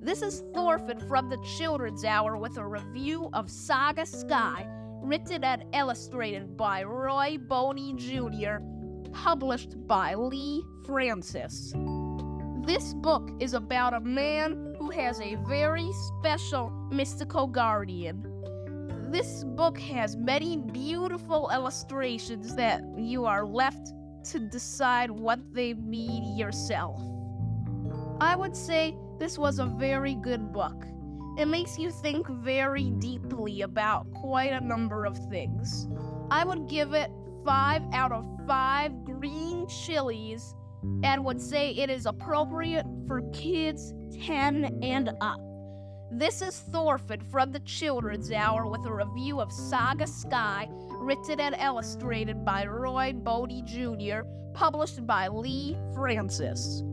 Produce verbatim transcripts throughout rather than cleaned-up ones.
This is Thorfinn from the Children's Hour with a review of Saga Sky, written and illustrated by Roy Boney Junior, published by Lee Francis. This book is about a man who has a very special mystical guardian. This book has many beautiful illustrations that you are left to decide what they mean yourself. I would say this was a very good book. It makes you think very deeply about quite a number of things. I would give it five out of five green chilies and would say it is appropriate for kids ten and up. This is Thorfinn from the Children's Hour with a review of Saga Sky, written and illustrated by Roy Boney Junior, published by Lee Francis.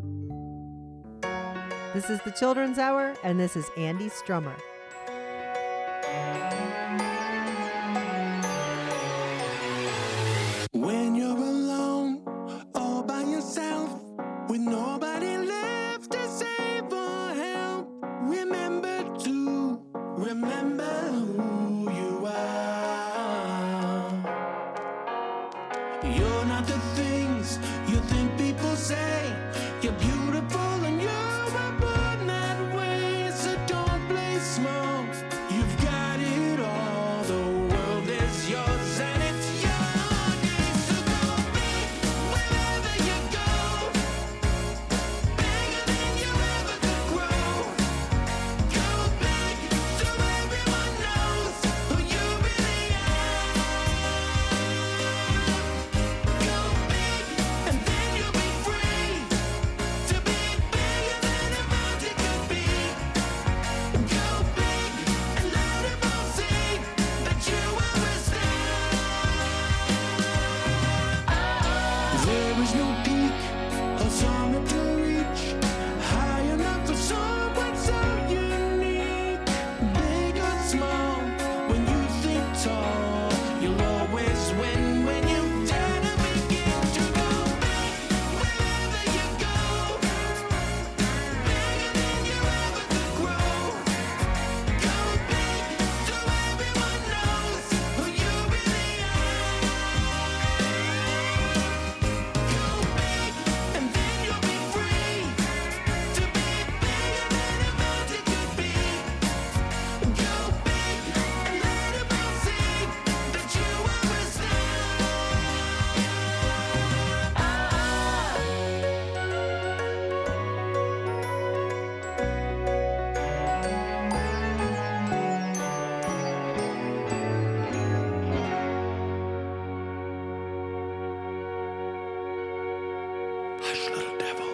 This is the Children's Hour, and this is Andy Strummer. When you're alone, all by yourself, with nobody left to save or help, remember to remember who you are. You're not the things you think people say. You're beautiful and you're born that way, so don't play small. You've got it all. The world is yours and it's your game. So go big wherever you go, bigger than you ever could grow. Go big so everyone knows who you really are. Go big and then you'll be free to be bigger than a mountain could be. Go big and let them all see that you are a star. There is no peak or summit to reach high enough for someone so unique. Big or small, when you think tall, you'll always win when you dare to begin to go big wherever you go, bigger than you ever could grow. Go big so everyone knows who you really are. Go big and then you'll be free to be bigger than a mountain could be. Go big and let them all see that you are a star. Hush, little devil.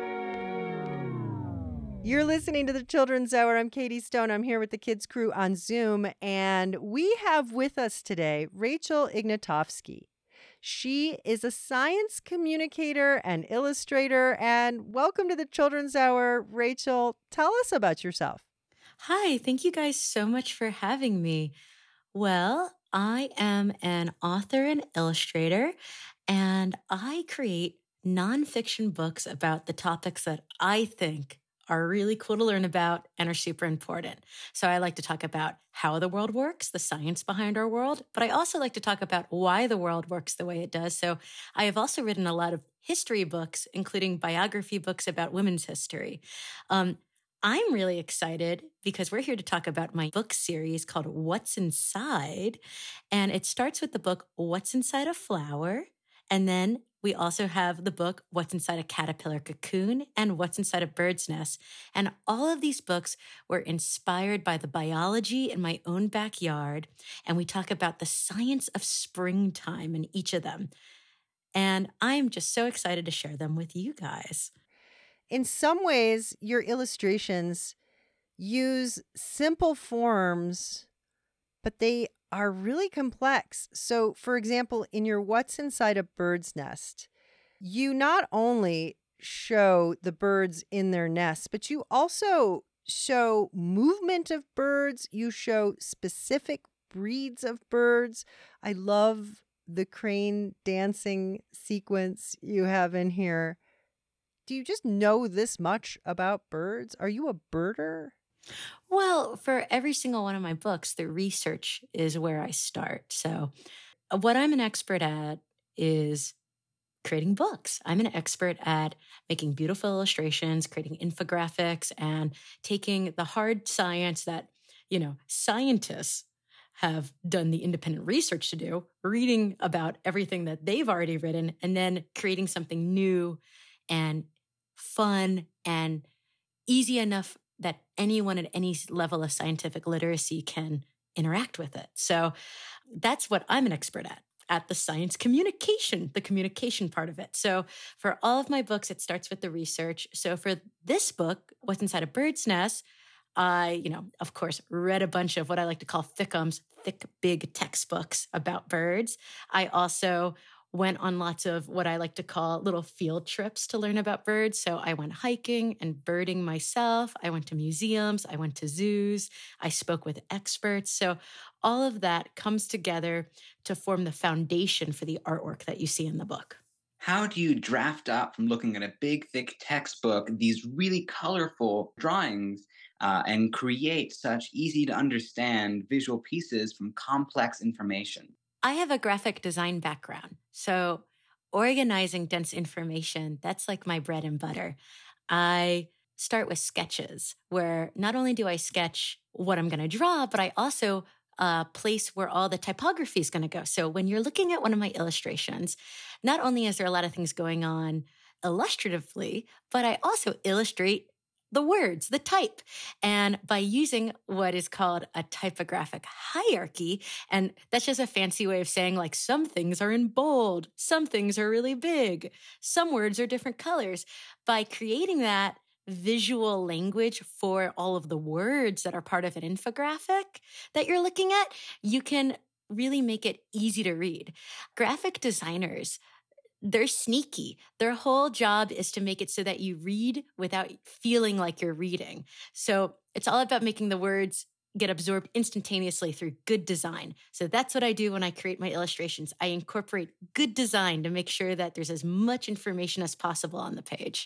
You're listening to the Children's Hour. I'm Katie Stone. I'm here with the Kids Crew on Zoom, and we have with us today Rachel Ignatofsky. She is a science communicator and illustrator, and welcome to the Children's Hour. Rachel, tell us about yourself. Hi, thank you guys so much for having me. Well, I am an author and illustrator, and I create nonfiction books about the topics that I think are really cool to learn about and are super important. So I like to talk about how the world works, the science behind our world, but I also like to talk about why the world works the way it does. So I have also written a lot of history books, including biography books about women's history. Um, I'm really excited because we're here to talk about my book series called What's Inside. And it starts with the book What's Inside a Flower. And then we also have the book What's Inside a Caterpillar Cocoon and What's Inside a Bird's Nest. And all of these books were inspired by the biology in my own backyard. And we talk about the science of springtime in each of them. And I'm just so excited to share them with you guys. In some ways, your illustrations use simple forms, but they are really complex. So, for example, in your What's Inside a Bird's Nest, you not only show the birds in their nests, but you also show movement of birds. You show specific breeds of birds. I love the crane dancing sequence you have in here. Do you just know this much about birds? Are you a birder? Well, for every single one of my books, the research is where I start. So, uh, what I'm an expert at is creating books. I'm an expert at making beautiful illustrations, creating infographics, and taking the hard science that, you know, scientists have done the independent research to do, reading about everything that they've already written, and then creating something new and fun and easy enough that anyone at any s- level of scientific literacy can interact with it. So that's what I'm an expert at, at the science communication, the communication part of it. So for all of my books, it starts with the research. So for this book, What's Inside a Bird's Nest, I, you know, of course, read a bunch of what I like to call thickums, thick, big textbooks about birds. I also went on lots of what I like to call little field trips to learn about birds. So I went hiking and birding myself. I went to museums. I went to zoos. I spoke with experts. So all of that comes together to form the foundation for the artwork that you see in the book. How do you draft up from looking at a big, thick textbook these really colorful drawings uh, and create such easy to understand visual pieces from complex information? I have a graphic design background. So organizing dense information, that's like my bread and butter. I start with sketches where not only do I sketch what I'm going to draw, but I also uh, place where all the typography is going to go. So when you're looking at one of my illustrations, not only is there a lot of things going on illustratively, but I also illustrate the words, the type. And by using what is called a typographic hierarchy, and that's just a fancy way of saying like some things are in bold, some things are really big, some words are different colors. By creating that visual language for all of the words that are part of an infographic that you're looking at, you can really make it easy to read. Graphic designers, they're sneaky. Their whole job is to make it so that you read without feeling like you're reading. So it's all about making the words get absorbed instantaneously through good design. So that's what I do when I create my illustrations. I incorporate good design to make sure that there's as much information as possible on the page.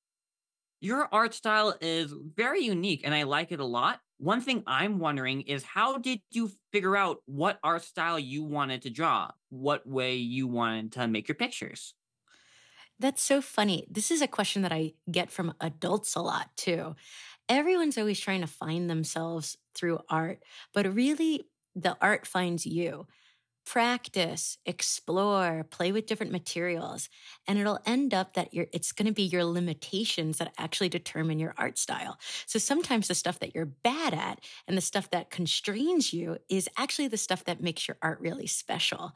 Your art style is very unique and I like it a lot. One thing I'm wondering is how did you figure out what art style you wanted to draw? What way you wanted to make your pictures? That's so funny. This is a question that I get from adults a lot too. Everyone's always trying to find themselves through art, but really the art finds you. Practice, explore, play with different materials, and it'll end up that you're, it's going to be your limitations that actually determine your art style. So sometimes the stuff that you're bad at and the stuff that constrains you is actually the stuff that makes your art really special.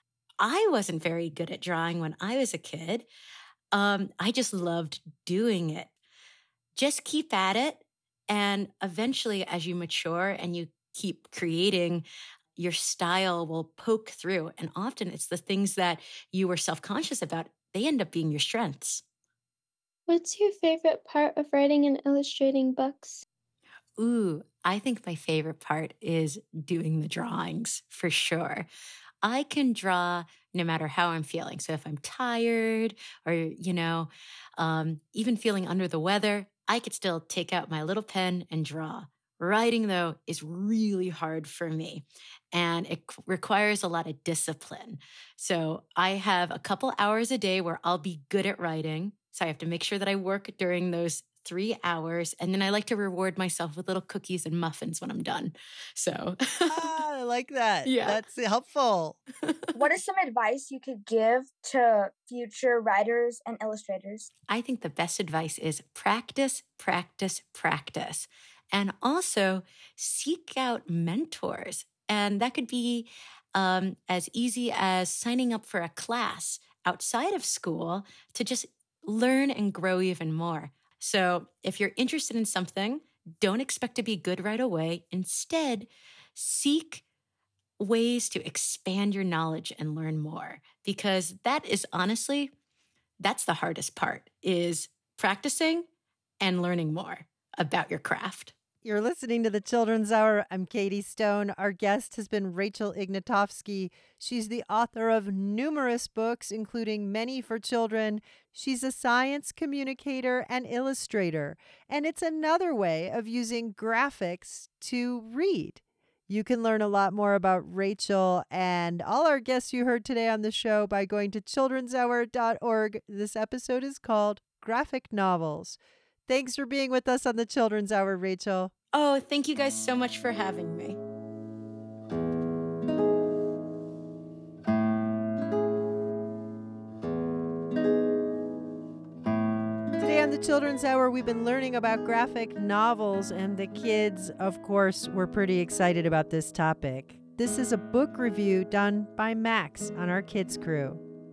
I wasn't very good at drawing when I was a kid. Um, I just loved doing it. Just keep at it. And eventually, as you mature and you keep creating, your style will poke through. And often it's the things that you were self-conscious about, they end up being your strengths. What's your favorite part of writing and illustrating books? Ooh, I think my favorite part is doing the drawings for sure. I can draw no matter how I'm feeling. So if I'm tired or, you know, um, even feeling under the weather, I could still take out my little pen and draw. Writing, though, is really hard for me, and it c- requires a lot of discipline. So I have a couple hours a day where I'll be good at writing. So I have to make sure that I work during those three hours. And then I like to reward myself with little cookies and muffins when I'm done. So, Ah, I like that. yeah. That's helpful. What is some advice you could give to future writers and illustrators? I think the best advice is practice, practice, practice. And also seek out mentors. And that could be um, as easy as signing up for a class outside of school to just learn and grow even more. So if you're interested in something, don't expect to be good right away. Instead, seek ways to expand your knowledge and learn more, because that is honestly, that's the hardest part, is practicing and learning more about your craft. You're listening to the Children's Hour. I'm Katie Stone. Our guest has been Rachel Ignatowski. She's the author of numerous books, including many for children. She's a science communicator and illustrator, and it's another way of using graphics to read. You can learn a lot more about Rachel and all our guests you heard today on the show by going to children's hour dot org. This episode is called Graphic Novels. Thanks for being with us on the Children's Hour, Rachel. Oh, thank you guys so much for having me. Today on the Children's Hour, we've been learning about graphic novels, and the kids, of course, were pretty excited about this topic. This is a book review done by Max on our kids crew.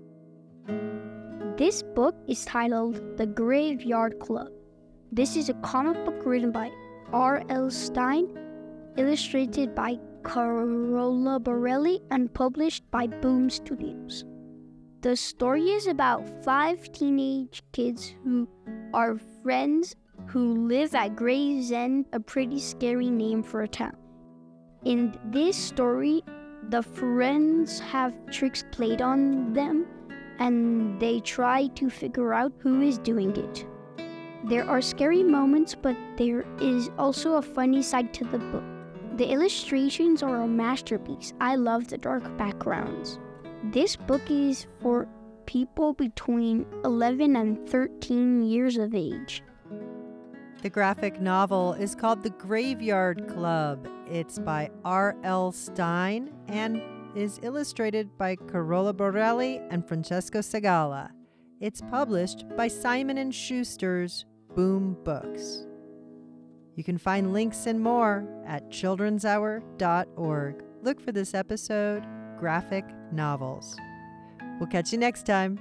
This book is titled The Graveyard Club. This is a comic book written by R L Stine, illustrated by Carola Borelli, and published by Boom Studios. The story is about five teenage kids who are friends who live at Gravesend, a pretty scary name for a town. In this story, the friends have tricks played on them, and they try to figure out who is doing it. There are scary moments, but there is also a funny side to the book. The illustrations are a masterpiece. I love the dark backgrounds. This book is for people between eleven and thirteen years of age. The graphic novel is called The Graveyard Club. It's by R L Stine and is illustrated by Carola Borelli and Francesco Segala. It's published by Simon and Schuster's Boom Books. You can find links and more at children's hour dot org. Look for this episode, Graphic Novels. We'll catch you next time.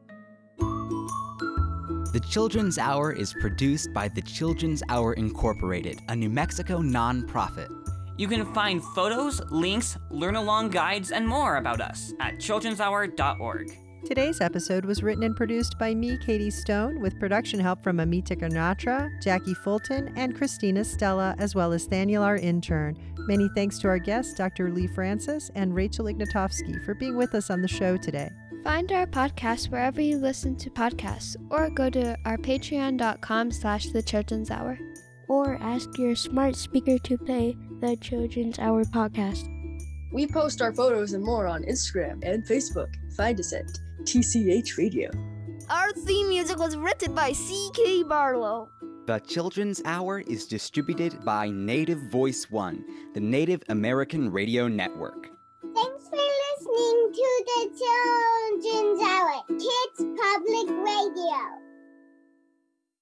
The Children's Hour is produced by the Children's Hour Incorporated, a New Mexico nonprofit. You can find photos, links, learn-along guides, and more about us at children's hour dot org. Today's episode was written and produced by me, Katie Stone, with production help from Amita Ganatra, Jackie Fulton, and Christina Stella, as well as Thaniel, our intern. Many thanks to our guests, Doctor Lee Francis and Rachel Ignatowski, for being with us on the show today. Find our podcast wherever you listen to podcasts, or go to our patreon dot com slash the Children's Hour. Or ask your smart speaker to play the Children's Hour podcast. We post our photos and more on Instagram and Facebook. Find us at T C H Radio. Our theme music was written by C K Barlow. The Children's Hour is distributed by Native Voice One, the Native American Radio Network. Thanks for listening to the Children's Hour, Kids Public Radio.